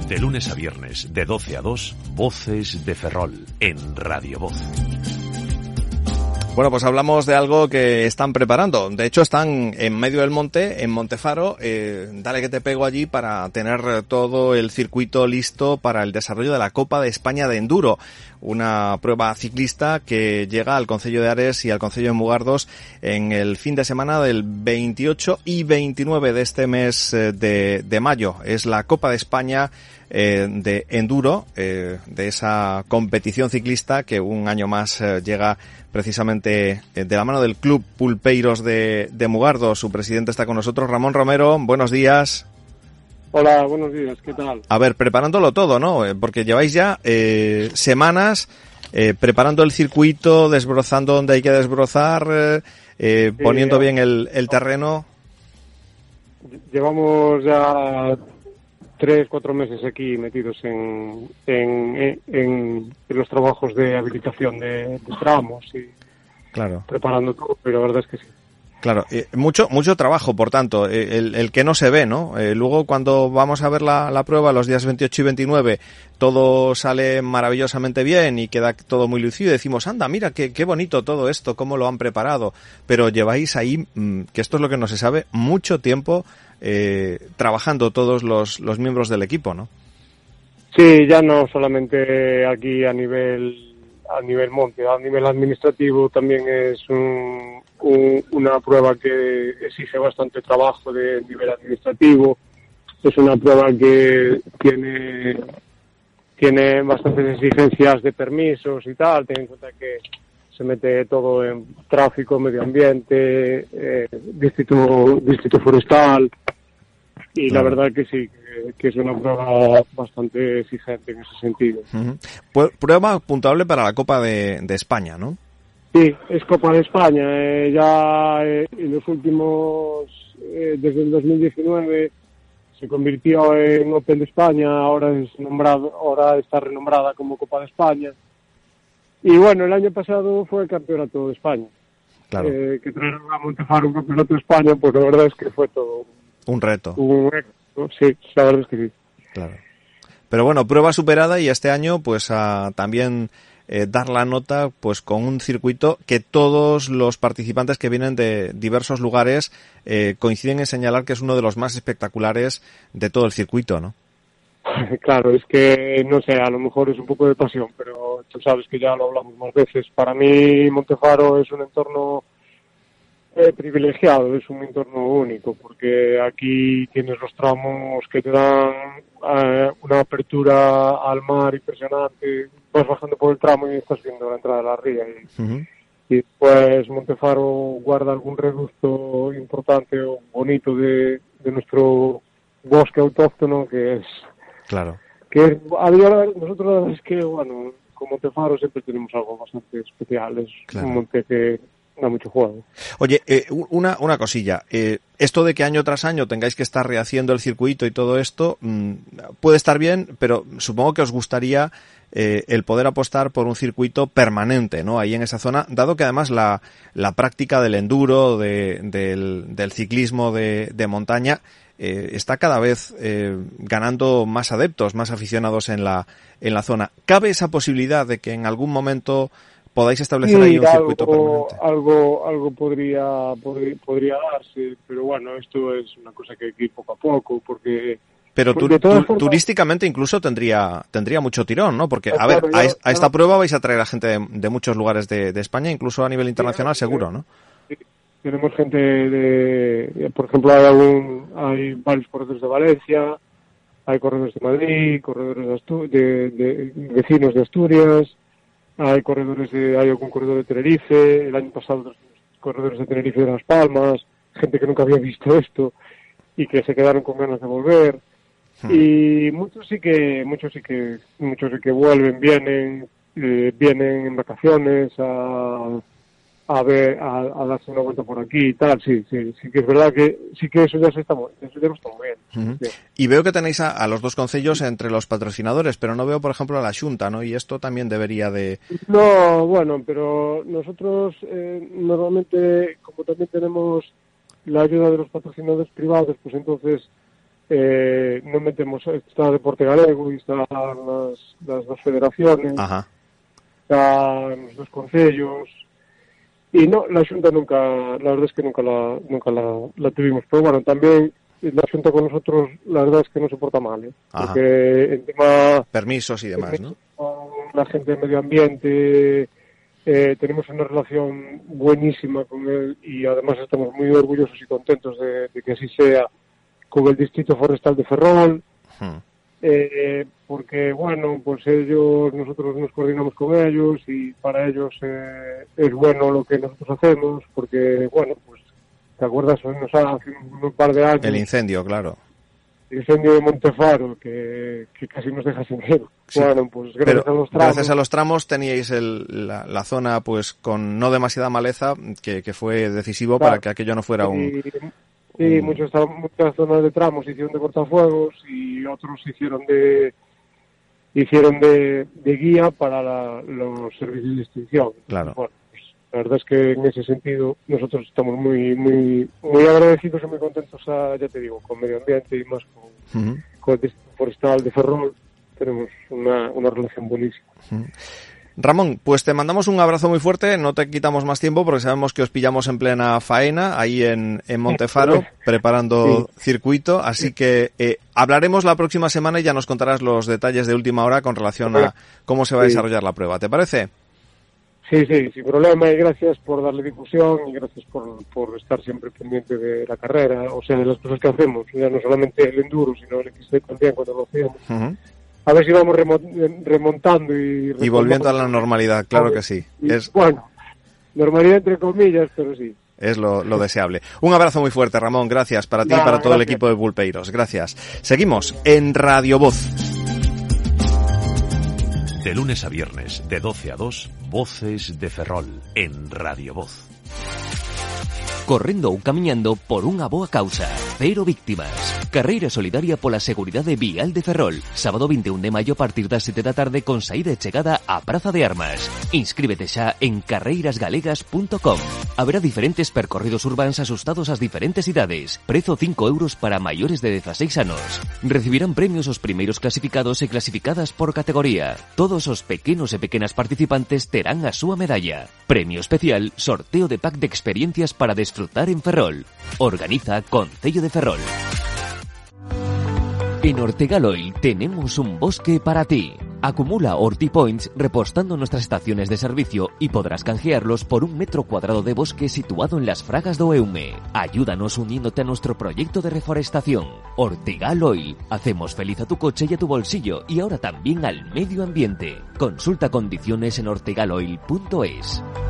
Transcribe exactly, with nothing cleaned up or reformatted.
De lunes a viernes, de doce a dos, Voces de Ferrol, en Radio Voz. Bueno, pues hablamos de algo que están preparando. De hecho, están en medio del monte, en Montefaro. Eh, dale que te pego allí para tener todo el circuito listo para el desarrollo de la Copa de España de Enduro. Una prueba ciclista que llega al Concello de Ares y al Concello de Mugardos en el fin de semana del veintiocho y veintinueve de este mes de, de mayo. Es la Copa de España eh, de Enduro, eh, de esa competición ciclista que un año más eh, llega precisamente eh, de la mano del Club Pulpeiros de, de Mugardos. Su presidente está con nosotros, Ramón Romero. Buenos días. Hola, buenos días, ¿qué tal? A ver, preparándolo todo, ¿no? Porque lleváis ya eh, semanas eh, preparando el circuito, desbrozando donde hay que desbrozar, eh, eh, poniendo bien el, el terreno. Llevamos ya tres, cuatro meses aquí metidos en, en, en, en los trabajos de habilitación de, de tramos y claro, preparando todo, pero la verdad es que sí. Claro, eh, mucho mucho trabajo, por tanto, eh, el, el que no se ve, ¿no? Eh, luego, cuando vamos a ver la, la prueba, los días veintiocho y veintinueve, todo sale maravillosamente bien y queda todo muy lucido. Y decimos, anda, mira, qué, qué bonito todo esto, cómo lo han preparado. Pero lleváis ahí, mmm, que esto es lo que no se sabe, mucho tiempo eh, trabajando todos los, los miembros del equipo, ¿no? Sí, ya no solamente aquí a nivel a nivel monte, a nivel administrativo también es un, un, una prueba que exige bastante trabajo de nivel administrativo. Es una prueba que tiene tiene bastantes exigencias de permisos y tal. Ten en cuenta que se mete todo en tráfico, medio ambiente, eh, distrito distrito forestal y claro, la verdad que sí, que, que es una prueba bastante exigente en ese sentido. Uh-huh. Prueba puntuable para la Copa de, de España, ¿no? Sí, es Copa de España. Eh, ya eh, en los últimos, eh, desde el dos mil diecinueve se convirtió en Open de España, ahora es nombrado, ahora está renombrada como Copa de España. Y bueno, el año pasado fue el Campeonato de España. Claro. Eh, que trajeron a Montefaro un Campeonato de España, pues la verdad es que fue todo un reto. Un reto, sí, la verdad es que sí. Claro. Pero bueno, prueba superada y este año pues a también eh, dar la nota pues con un circuito que todos los participantes que vienen de diversos lugares eh, coinciden en señalar que es uno de los más espectaculares de todo el circuito, ¿no? Claro, es que, no sé, a lo mejor es un poco de pasión, pero tú sabes que ya lo hablamos más veces. Para mí Montefaro es un entorno Eh, privilegiado, es un entorno único, porque aquí tienes los tramos que te dan eh, una apertura al mar impresionante, vas bajando por el tramo y estás viendo la entrada de la ría y, uh-huh. y después Montefaro guarda algún reducto importante o bonito de, de nuestro bosque autóctono que es claro que a día, nosotros la verdad es que bueno, con Montefaro siempre tenemos algo bastante especial, es claro. Un monte que da mucho juego. Oye, eh, una, una cosilla. Eh, esto de que año tras año tengáis que estar rehaciendo el circuito y todo esto, mmm, puede estar bien, pero supongo que os gustaría eh, el poder apostar por un circuito permanente, ¿no? Ahí en esa zona, dado que además la, la práctica del enduro, de, del, del ciclismo de, de montaña, eh, está cada vez eh, ganando más adeptos, más aficionados en la, en la zona. ¿Cabe esa posibilidad de que en algún momento podáis establecer sí, ahí un algo, circuito permanente? Algo, algo podría, podría, podría darse, pero bueno, esto es una cosa que hay que ir poco a poco, porque... Pero tu, tu, formas... turísticamente incluso tendría tendría mucho tirón, ¿no? Porque, a ver, claro, a, a esta no... prueba vais a traer a gente de, de muchos lugares de, de España, incluso a nivel internacional, sí, seguro, ¿no? Sí. Tenemos gente de... Por ejemplo, hay, algún, hay varios corredores de Valencia, hay corredores de Madrid, corredores de, Astu- de, de vecinos de Asturias... Hay corredores de, hay algún corredor de Tenerife, el año pasado los corredores de Tenerife de Las Palmas, gente que nunca había visto esto y que se quedaron con ganas de volver. Hmm. Y muchos sí que, muchos sí que, muchos sí que vuelven, vienen, eh, vienen en vacaciones a, a ver, a, a darse una vuelta por aquí y tal, sí, sí, sí que es verdad que sí que eso ya se está, eso ya no está muy bien. Uh-huh. Sí. Y veo que tenéis a, a los dos concellos entre los patrocinadores, pero no veo, por ejemplo, a la Xunta, ¿no? Y esto también debería de... No, bueno, pero nosotros eh, normalmente, como también tenemos la ayuda de los patrocinadores privados, pues entonces eh, non metemos, está Deporte Galego e está nas, nas dos federaciones, Ajá. está nos dos concellos, e no, la Xunta nunca, la verdad es que nunca la, nunca la, la tuvimos, pero bueno, también la Xunta con nosotros, la verdad es que no se porta mal, ¿eh? Porque en tema... Permisos y demás, ¿no? Con la gente de medio ambiente, eh, tenemos una relación buenísima con él y además estamos muy orgullosos y contentos de, de que así sea con el Distrito Forestal de Ferrol, Hmm. eh, porque bueno, pues ellos, nosotros nos coordinamos con ellos y para ellos eh, es bueno lo que nosotros hacemos, porque bueno, pues ¿te acuerdas? Nos ha, hace un par de años El incendio, claro. el incendio de Montefaro que, que casi nos deja sin dinero. Sí. Bueno, pues gracias Pero a los tramos. gracias a los tramos teníais el, la, la zona pues con no demasiada maleza que, que fue decisivo Claro. para que aquello no fuera un... Y, sí, un... muchos, muchas zonas de tramos hicieron de cortafuegos y otros hicieron de hicieron de, de guía para la, los servicios de extinción. Claro. Bueno, pues, la verdad es que en ese sentido nosotros estamos muy muy muy agradecidos y muy contentos, a, ya te digo, con Medio Ambiente y más con, Uh-huh. con el Distrito Forestal de Ferrol. Tenemos una, una relación buenísima. Uh-huh. Ramón, pues te mandamos un abrazo muy fuerte, no te quitamos más tiempo porque sabemos que os pillamos en plena faena ahí en, en Montefaro, preparando sí. circuito, así que eh, hablaremos la próxima semana y ya nos contarás los detalles de última hora con relación a cómo se va a desarrollar la prueba, ¿te parece? Sí, sí, sin problema, y gracias por darle difusión y gracias por, por estar siempre pendiente de la carrera, o sea, de las cosas que hacemos, ya no solamente el enduro, sino el X C también cuando lo hacíamos. Uh-huh. A ver si vamos remontando y... Y volviendo a la normalidad, claro que sí. Y, es... Bueno, normalidad entre comillas, pero sí. Es lo, lo deseable. Un abrazo muy fuerte, Ramón. Gracias para ti y para todo gracias. El equipo de Pulpeiros. Gracias. Seguimos en Radio Voz. De lunes a viernes, de doce a dos, Voces de Ferrol, en Radio Voz. Correndo ou camiñando por unha boa causa. Cero víctimas. Carreira solidaria pola seguridade vial de Ferrol. Sábado vinte e un de maio a partir das sete da tarde con saída e chegada á Praza de Armas. Inscríbete xa en carreiras galegas punto com. Haberá diferentes percorridos urbans asustados ás diferentes idades. Prezo cinco euros para maiores de dezaseis anos. Recibirán premios os primeiros clasificados e clasificadas por categoría. Todos os pequenos e pequenas participantes terán a súa medalla. Premio especial, sorteo de pack de experiencias para disfrutar en Ferrol. Organiza Concello de Ferrol. En Ortegal Oil tenemos un bosque para ti. Acumula OrtiPoints repostando nuestras estaciones de servicio y podrás canjearlos por un metro cuadrado de bosque situado en las Fragas do Eume. Ayúdanos uniéndote a nuestro proyecto de reforestación. Ortegal Oil. Hacemos feliz a tu coche y a tu bolsillo y ahora también al medio ambiente. Consulta condiciones en ortegaloil punto es.